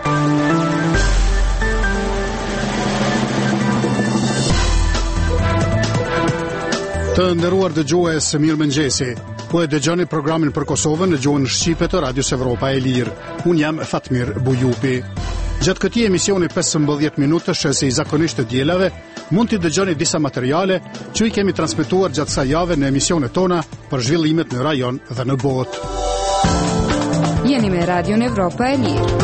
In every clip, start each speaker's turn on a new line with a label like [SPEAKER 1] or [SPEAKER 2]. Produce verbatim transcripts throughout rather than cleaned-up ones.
[SPEAKER 1] Të nderuar dëgjues, mirëmëngjesi. Po e dëgjoni programin për Kosovën në gjuhën shqipe të Radios Evropa e Lirë. Unë jam Fatmir Bujupi. Gjatë këtij emisioni pesëmbëdhjetë minutësh si zakonisht të dielave, mund t'i dëgjoni disa materiale që i kemi transmetuar gjatë kësaj jave në emisionet tona për zhvillimet në rajon dhe në botë.
[SPEAKER 2] Jeni me Radion Evropa e Lirë.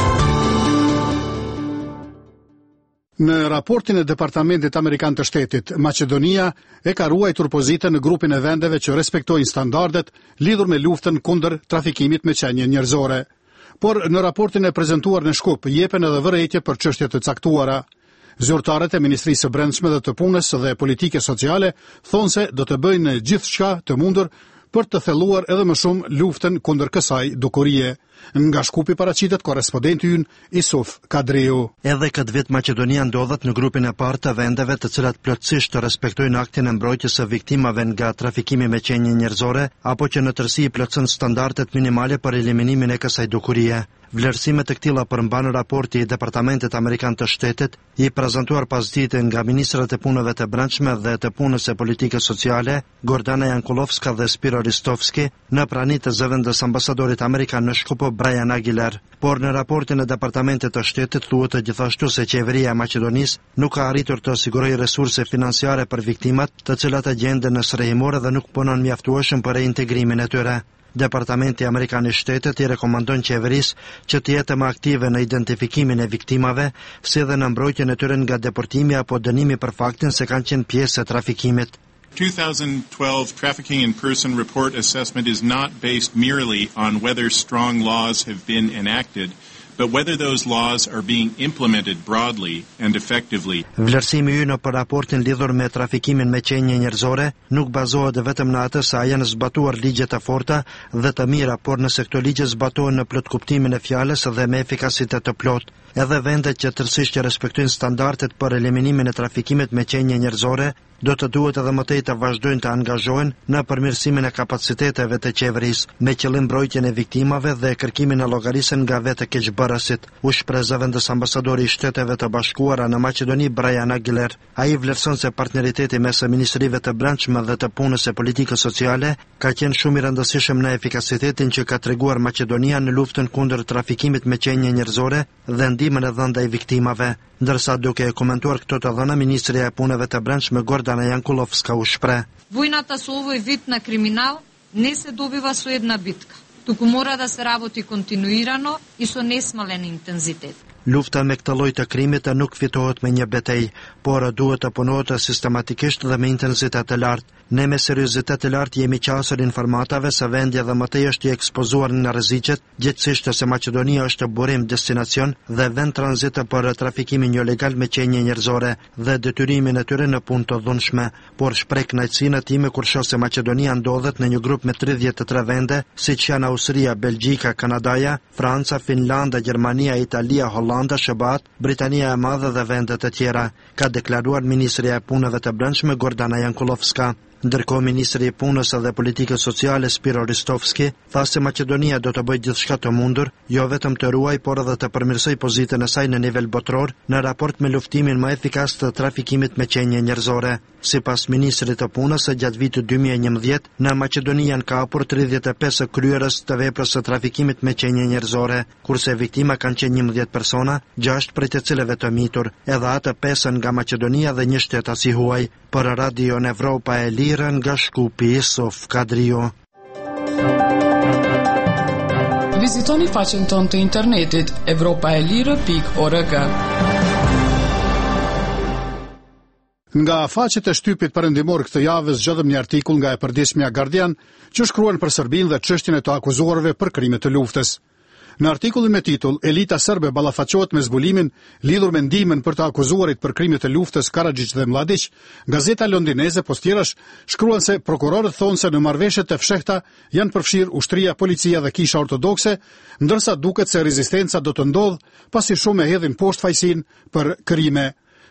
[SPEAKER 1] Në raportin e Departamentit Amerikan të Shtetit, Maqedonia e ka ruajtur pozitën në grupin e vendeve që respektojnë standardet lidhur me luftën kundër trafikimit me qenie njerëzore. Por në raportin e prezantuar në Shkup jepen edhe vërejtje për çështje të caktuara. Zyrtarët e Ministrisë së Brendshme dhe të Punës dhe Politike Sociale thonë se do të bëjnë gjithçka të mundur për të thelluar edhe më shumë luftën kundër kësaj dukurie. Nga Shkupi paraqitet korrespondenti ynë Isuf Kadriu.
[SPEAKER 3] Edhe këtë vit Maqedonia ndodhet në grupin e parë të vendeve të cilat plotësisht të respektojnë aktin e mbrojtjes së viktimave nga trafikimi me qenie njerëzore, apo që në tërësi i plotëson standardet minimale për eliminimin e kësaj dukurie. Vlerësime të këtilla përmban raporti i Departamentit Amerikan të Shtetit, i prezantuar pas dite nga ministrat e punëve të brendshme dhe të punës e politikës sociale, Gordana Jankulovska dhe Spiro Ristovski, në praninë të zëvendës ambasadorit amerikan në Shkup Brian Aguilar. Por në raportin e Departamentit të Shtetit thuhet gjithashtu se qeveria e Maqedonisë nuk ka arritur të sigurojë resurse financiare për viktimat, të cilat gjenden në srehimore dhe nuk punon mjaftueshëm për reintegrimin e tyre. Departamenti Amerikan i Shtetit i rekomandon qeverisë që të jetë më aktive në identifikimin e viktimave, si dhe në mbrojtjen e tyre nga deportimi apo dënimi për faktin se kanë qenë pjesë e trafikimit.
[SPEAKER 4] twenty twelve Trafficking in Person Report Assessment is not based merely on whether strong laws have been enacted, but whether those laws are being implemented broadly and effectively.
[SPEAKER 3] Vlerësimi ynë për raportin lidhur me trafikimin me qenie njerëzore nuk bazohet vetëm në atë se a janë zbatuar ligjet e forta dhe të mira, por nëse këto ligje zbatohen në plot kuptimin e fjalës dhe me efikasitet të plot. Edhe vendet që tërësisht që respektojnë standardet për eliminimin e trafikimit me qenie njerëzore do të duhet edhe më tej të vazhdojnë të angazhohen në përmirësimin e kapaciteteve të qeverisë, me qëllim mbrojtjen e viktimave dhe kërkimin e llogarisë nga vetë keqbërësit, u shpreh zëvendës ambasadori i Shteteve të Bashkuara në Maqedoni Brian Aguilar. Ai vlerëson se partneriteti mes ministrive të brendshme dhe të punës e politikës sociale ka qenë shumë i rëndësishëm në efikasitetin që ka treguar Maqedonia në luftën kundër trafikimit me qenie njerëzore dhe ndihmën e dhënë ndaj viktimave. Ndërsa duke komentuar këto të dhëna, ministrja e punëve të brendshme Gordana Jankulovska u shpreh:
[SPEAKER 5] Војната со овој вид на криминал не се добива со една битка, туку мора да се работи континуирано и со несмален интензитет.
[SPEAKER 3] Lufta me këtë lloj të krimit nuk fitohet me një betejë, por duhet të punohet sistematikisht dhe me intensitet të lartë. Ne me seriozitet të lartë jemi qasur informatave se vendi dhe mëtej është i ekspozuar në rreziqet, gjithsesi se Maqedonia është burim destinacion dhe vend tranzit për trafikimin ilegal me qenie njerëzore dhe detyrimin e tyre në punë të dhunshme. Por shpreh kënaqësinë time kur shoh se Maqedonia ndodhet në një grup me tridhjetë e tre vende, siç janë Austria, Belgjika, Kanadaja, Franca, Finlanda, Gjermania, Italia, Hollanda, Shëbat, Britania e Madhe dhe vendet e tjera, ka deklaruar ministrja e punëve të brendshme Gordana Jankulovska. Ndërkohë ministri i punës dhe politikës sociale Spiro Ristovski tha se Maqedonia do të bëjë gjithçka të mundur, jo vetëm të ruaj, por edhe të përmirësoj pozitën e saj në nivel botror në raport me luftimin më efikas të trafikimit me qenie njerëzore. Sipas ministrit të punës, gjatë vitit dy mijë e njëmbëdhjetë në Maqedoni janë kapur tridhjetë e pesë kryerës të veprës së trafikimit me qenie njerëzore, kurse viktima kanë qenë njëmbëdhjetë persona, gjashtë prej të cilëve të mitur, edhe ato pesë nga Maqedonia dhe një shtetës i huaj. Për Radio Evropa e Lirë nga Shkupi, Isuf Kadriu.
[SPEAKER 6] Vizitoni faqen tonë të internetit evropaelire pikë org.
[SPEAKER 1] Nga faqet e shtypit perëndimor këtë javë zgjodhëm një artikull nga e përditshmja Guardian që shkruan për Serbinë dhe çështjen e të akuzuarve për krime të luftës. Në artikullin me titull Elita serbe ballafaqohet me zbulimin lidhur me ndihmën për të akuzuarit për krimet e luftës Karadžić dhe Mladić, gazeta londineze pas tjerash shkruan se prokurorët thonë se në marrëveshjet e fshehta janë përfshirë ushtria, policia dhe kisha ortodokse, ndërsa duket se rezistenca do të ndodhë pasi shumë e hedhin poshtë fajsin për krime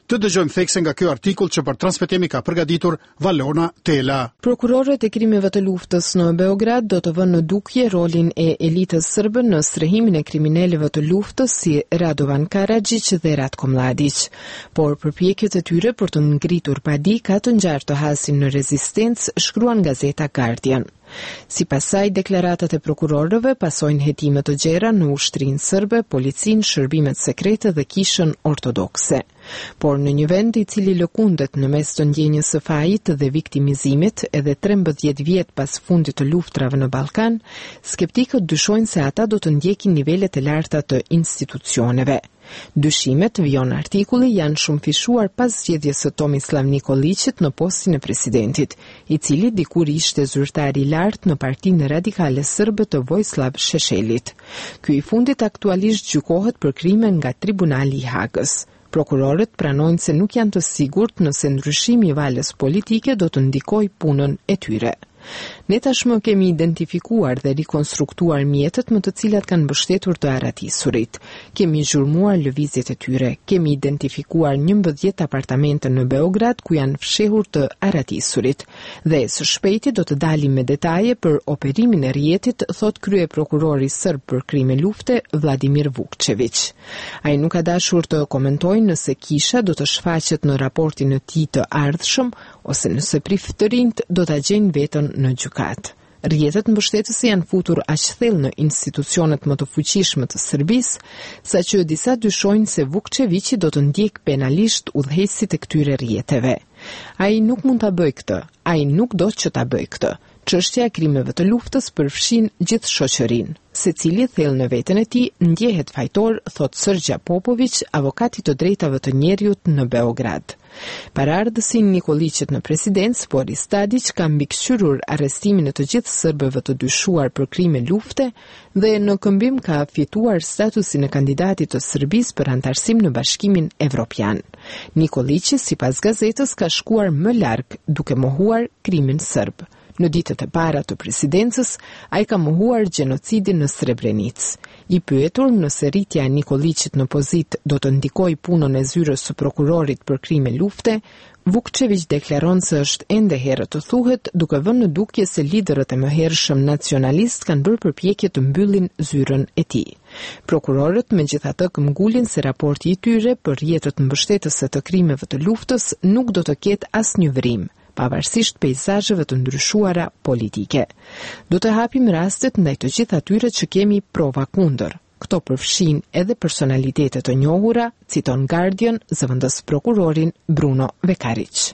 [SPEAKER 1] Të dëgjojmë thekse nga ky artikull që për transmetimi ka përgatitur Valona Tela.
[SPEAKER 7] Prokurorët e krimeve të luftës në Beograd do të vënë në dukje rolin e elitës sërbe në strehimin e kriminalëve të luftës si Radovan Karadžić dhe Ratko Mladić. Por përpjekjet e tyre për të ngritur padi ka të ngjarë të hasin në rezistencë, shkruan gazeta Guardian. Sipas saj, deklaratat e prokurorëve pasojnë hetime të gjera në ushtrinë sërbe, policinë, shërbimet sekrete dhe kishën ortodokse. Por në një vend i cili lëkundet në mes të ndjenjës së fajit dhe viktimizimit edhe trembëdhjetë vjet pas fundit të luftrave në Ballkan, skeptikët dyshojnë se ata do të ndjekin nivelet e larta të institucioneve. Dyshimet, vijon artikulli, janë shumë fishuar pas zgjedhjes së Tomislav Nikolićit në postin e presidentit, i cili dikur ishte zyrtar i lartë në Partinë Radikale Sërbe të Vojislav Šešelit. Ky i fundit aktualisht gjykohet për krime nga Tribunali i Hagës. Prokurorët pranojnë se nuk janë të sigurt nëse ndryshimi i valës politike do të ndikojë punën e tyre. Ne tashmë kemi identifikuar dhe rikonstruktuar mjetet më të cilat kanë mbështetur të arratisurit. Kemi zhurmuar lëvizjet e tyre. Kemi identifikuar njëmbëdhjetë apartamente në Beograd ku janë fshehur të arratisurit. Dhe së shpejti do të dalim me detaje për operimin e rjetit, thot krye prokurori sërb për krime lufte Vladimir Vukčević. Ai nuk ka dashur të komentojë nëse kisha do të shfaqet në raportin e tij të ardhshëm ose nëse priftërinjt do ta gjejnë veten në gjykat. Rrjetet mbështetëse janë futur aq thellë në institucionet më të fuqishme të Serbisë, saqë disa dyshojnë se Vukčevići do të ndjek penalisht udhëheqësit e këtyre rrjeteve. Ai nuk mund ta bëjë këtë, ai nuk do që ta bëjë këtë. Çështja e krimeve të luftës përfshin gjithë shoqërinë. Secili thellë në veten e tij ndjehet fajtor, thot Sërgja Popović, avokati të drejtave të njerëzit në Beograd. Paraardhësin Nikolićit në presidencë, Boris Tadić ka mbikëqyrur arrestimin e të gjithë serbëve të dyshuar për krime lufte dhe në këmbim ka fituar statusin e kandidatit të Serbisë për antarësim në Bashkimin Evropian. Nikolići, sipas gazetës, ka shkuar më larg duke mohuar krimin serb. Në ditët e para të presidencës, ai ka mohuar gjenocidin në Srebrenicë. I pyetur nëse rritja e Nikolićit në pozitë do të ndikojë punën e zyrës së prokurorit për krime lufte, Vukčević deklaron se është ende herët të thuhet, duke vënë në dukje se liderët e mëhershëm nacionalist kanë bërë përpjekje të mbyllin zyrën e tij. Prokurorët megjithatë këmbgulin se raporti i tyre për rrjetet mbështetëse të krimeve të luftës nuk do të ketë asnjë vërim, pavarësisht peizazheve të ndryshuara politike. Do të hapim rastet ndaj të gjithë atyre që kemi prova kundër. Këto përfshin edhe personalitete të njohura, citon Guardian, zëvendës prokurorin Bruno Vekarić.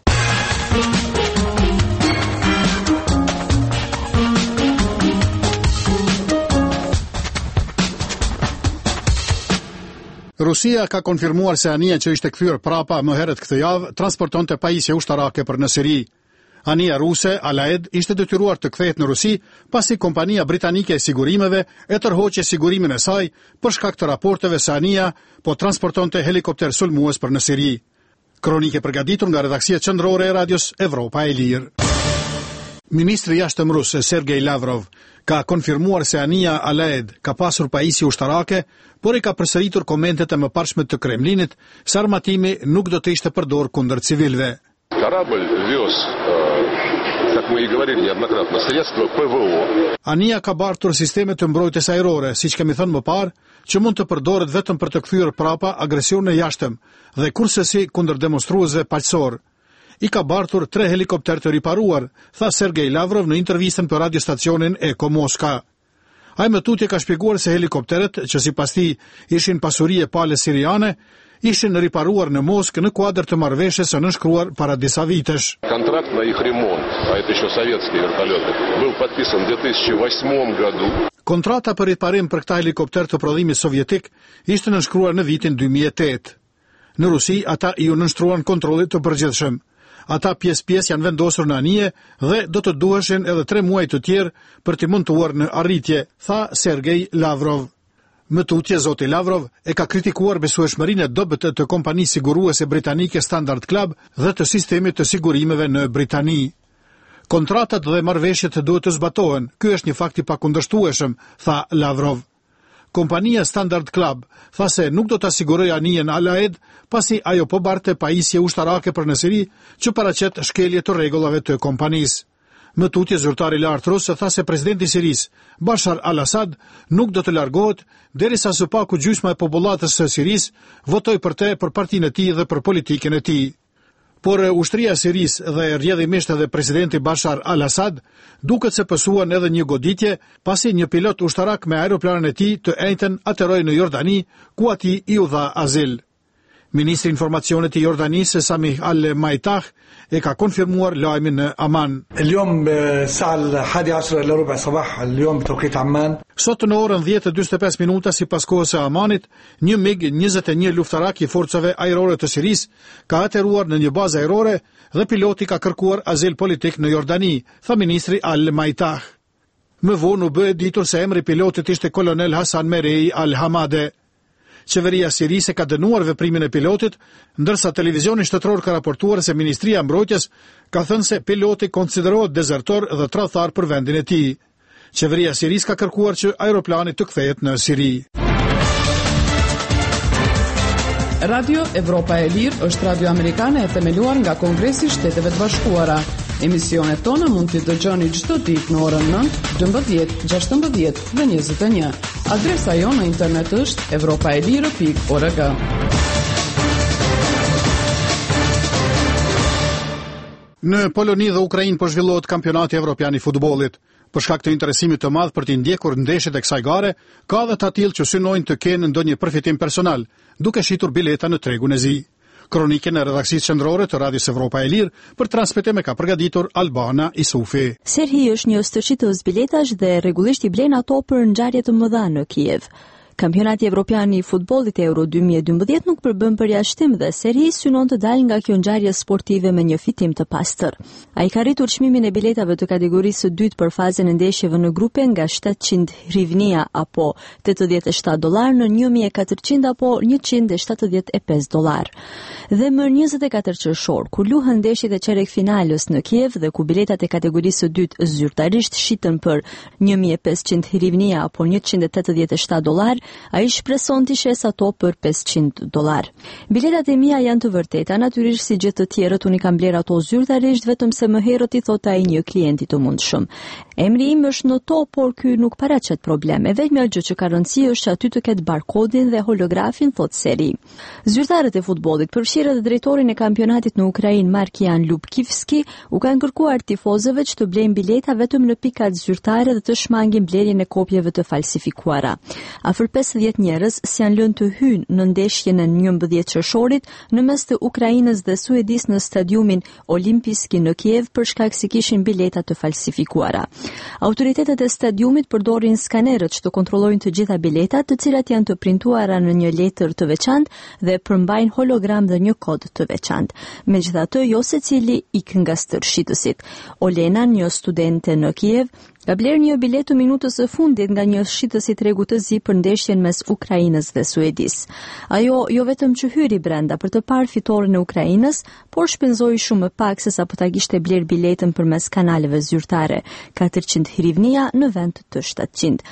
[SPEAKER 1] Rusia ka konfirmuar se anija që ishte kthyer prapa më herët këtë javë transportonte pajisje ushtarake për në Siri. Anija ruse, Alaed, ishte detyruar të kthehet në Rusi pasi kompania britanike e sigurimeve e tërhoqi sigurimin e saj për shkak të raporteve se anija po transportonte helikopter sulmues për në Siri. Kronike përgatitur nga redaksia qendrore e radios Evropa e Lirë. Ministri i jashtëm rus Sergej Lavrov ka konfirmuar se anija Alaed ka pasur pajisje ushtarake, por i ka përsëritur komentet e mëparshme të Kremlinit se armatimi nuk do të ishte përdorur kundër civilëve.
[SPEAKER 8] Корабль вез, как мы и говорили неоднократно, средства ПВО.
[SPEAKER 1] Anija ka bartur sisteme të mbrojtjes ajrore, siç kemi thënë më parë, që mund të përdoret vetëm për të kthyer prapa agresionin e jashtëm dhe kurse kundër demonstruesve paqësor. I ka bartur tre helikopter të riparuar, tha Sergej Lavrov në intervistën për radiostacionin Eko Moska. Ai më tutje ka shpjeguar se helikopteret, që sipas tij ishin pasuri e palës siriane, ishin riparuar në Moskë në kuadër të marrëveshjes së nënshkruar para disa vitesh.
[SPEAKER 8] Контракт на их ремонт, а это еще советские вертолеты, был подписан в две тысячи восьмом году.
[SPEAKER 1] Kontrata për riparim për këta helikopter të prodhimit sovjetik ishte nënshkruar në vitin dy mijë e tetë. Në Rusi ata i u nënshtruan kontrollit të përgjithshëm. Ata pjesë-pjesë janë vendosur në anije dhe do të duheshin edhe tre muaj të tjerë për të montuar në arritje, tha Sergej Lavrov. Më tutje, zoti Lavrov e ka kritikuar besueshmërinë e dobët të kompanisë siguruese britanike Standard Club dhe të sistemit të sigurimeve në Britani. Kontratat dhe marrëveshjet duhet të zbatohen. Ky është një fakt i pakundërshtueshëm, tha Lavrov. Kompania Standard Club tha se nuk do të siguroj anijen Al Aed pasi ajo po barte pajisje ushtarake për në Siri që paraqet shkelje të rregullave të kompanisë. Më tutje zyrtari lart rus tha se presidenti i Siris, Bashar al-Assad, nuk do të largohet derisa së paku gjysma e popullatës së Siris votoj për te, për partinë e tij dhe për politikën e tij. Por ushtria e Siris dhe rrjedhimisht edhe presidenti Bashar al-Assad duket se pësuan edhe një goditje pasi një pilot ushtarak me aeroplanën e tij të enjtën ateroi në Jordani, ku atij i u dha azil. Ministri i Informacionit i Jordanisë Samih al-Maitah e ka konfirmuar lajmin në Aman.
[SPEAKER 9] اليوم الساعة الحادية عشرة إلى ربع صباح اليوم بتوقيت عمان.
[SPEAKER 1] Sot në orën dhjetë e dyqin e pesë minuta sipas kohës së Amanit, një MiG njëzet e një luftarak i forcave ajrore të Siris ka ateruar në një bazë ajrore dhe piloti ka kërkuar azil politik në Jordani, tha ministri al-Maitah. Më vonë u bë ditur se emri i pilotit ishte kolonel Hasan Merei al-Hamade. Qeveria sirise ka dënuar veprimin e pilotit, ndërsa televizioni shtetëror ka raportuar se Ministria e Mbrojtjes ka thënë se piloti konsiderohet dezertor dhe tradhtar për vendin e tij. Qeveria sirise ka kërkuar që aeroplani të kthehet në Siri.
[SPEAKER 6] Radio Evropa e Lirë është radio amerikane e themeluar nga Kongresi i Shteteve të Bashkuara. Emisionet tona mund t'i dëgjoni çdo ditë në orën nëntë, dymbëdhjetë, gjashtëmbëdhjetë dhe njëzet e një. Adresa jonë në internet është evropaelire pikë org.
[SPEAKER 1] Në Poloni dhe Ukrainë po zhvillohet kampionati evropian i futbollit. Për shkak të interesimit të madh për të ndjekur ndeshjet e kësaj gare, ka dhe të tillë që synojnë të kenë ndonjë përfitim personal, duke shitur bileta në tregun e zi. Kronikën e redakcisë qendrore të Radios Evropa e Lirë për transmetim e ka përgatitur Albana Isufi.
[SPEAKER 10] Serhi është një stërshitës biletash dhe rregullisht i blen ato për ngjarje të mëdha në Kiev. Kampionati Evropian i futbollit Euro dy mijë e dymbëdhjetë nuk përbën përjashtim dhe Serhi synon të dalë nga kjo ngjarje sportive me një fitim të pastër. Ai ka rritur çmimin e biletave të kategorisë së dytë për fazën e ndeshjeve në grupe nga shtatëqind hrivnia apo tetëdhjetë e shtatë dollar në një mijë e katërqind apo njëqind e shtatëdhjetë e pesë dollar. Dhe më njëzet e katër qershor, ku luhen ndeshjet e çerek finalës në Kiev dhe ku biletat e kategorisë së dytë zyrtarisht shiten për një mijë e pesëqind hrivnia apo njëqind e tetëdhjetë e shtatë dollar, ai shpreson të shes ato për pesëqind dollar. Biletat e mia janë të vërteta, natyrisht si gjithë të tjerët unë kam bler ato zyrtarisht vetëm se më herët i thot ai një klienti të mundshëm. Emri im është në to, por ky nuk paraqet probleme. Vetëm gjë që ka rëndësi është aty të ketë barkodin dhe holografin, thot Seri. Zyrtarët e futbollit, përfshirë edhe drejtorin e kampionatit në Ukrainë, Markian Lubkivski, u kanë kërkuar tifozëve që të blejnë bileta vetëm në pikat zyrtare dhe të shmangin blerjen e kopjeve të falsifikuara. Afër pesëdhjetë njerëz s'janë lënë të hyjnë në ndeshjen e njëmbëdhjetë qershorit në mes të Ukrainës dhe Suedis në stadiumin Olimpiski në Kiev për shkak se kishin bileta të falsifikuara. Autoritetet e stadiumit përdorin skanerët që të kontrollojnë të gjitha biletat, të cilat janë të printuara në një letër të veçantë dhe përmbajnë hologram dhe një kod të veçantë. Megjithatë, jo secili ik nga stërshitësit. Olena, një studente në Kiev, ka bler një bilet të minutës së fundit nga një shitës i tregu të zi për ndeshjen mes Ukrainës dhe Suedis. Ajo jo vetëm që hyri brenda për të parë fitoren e Ukrainës, por shpenzoi shumë më pak se sa po ta kishte bler biletën përmes kanaleve zyrtare, katërqind hrivnia në vend të shtatëqind.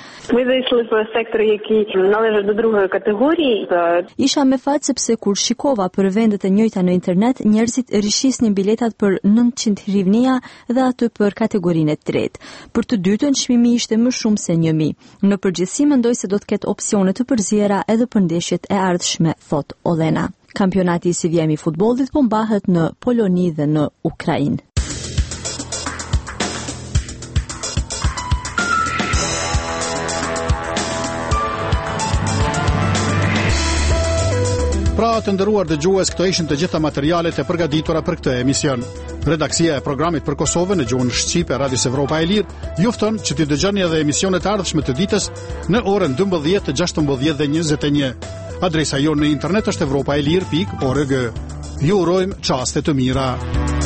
[SPEAKER 10] Isha me fat sepse kur shikova për vendet e njëjta në internet, njerëzit rishisnin biletat për nëntëqind hrivnia dhe aty për kategorinë e tretë. Për të dytën çmimi ishte më shumë se një mijë. Në përgjithësi mendoj se do të ketë opsione të përziera edhe për ndeshjet e ardhshme, thot Olena. Kampionati i C V M i futbollit po mbahet në Poloni dhe në Ukrainë.
[SPEAKER 1] Pra të nderuar dëgjues, këto ishin të gjitha materialet e përgatitura për këtë emision. Redaksia e programit për Kosovën në gjuhën shqipe Radios Evropa e Lirë ju fton që t'i dëgjoni edhe emisionet e ardhshme të ditës në orën dymbëdhjetë, gjashtëmbëdhjetë dhe njëzet e një. Adresa jonë në internet është evropaelir pikë org. Ju urojmë çaste të mira.